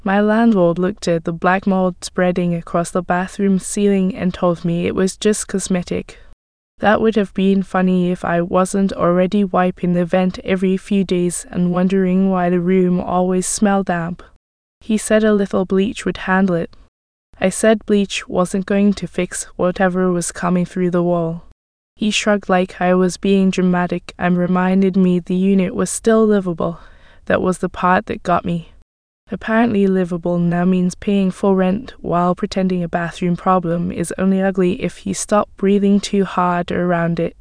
My landlord looked at the black mold spreading across the bathroom ceiling and told me it was just cosmetic. That would have been funny if I wasn't already wiping the vent every few days and wondering why the room always smelled damp. He said a little bleach would handle it. I said bleach wasn't going to fix whatever was coming through the wall. He shrugged like I was being dramatic and reminded me the unit was still livable. That was the part that got me. Apparently livable now means paying full rent while pretending a bathroom problem is only ugly if you stop breathing too hard around it.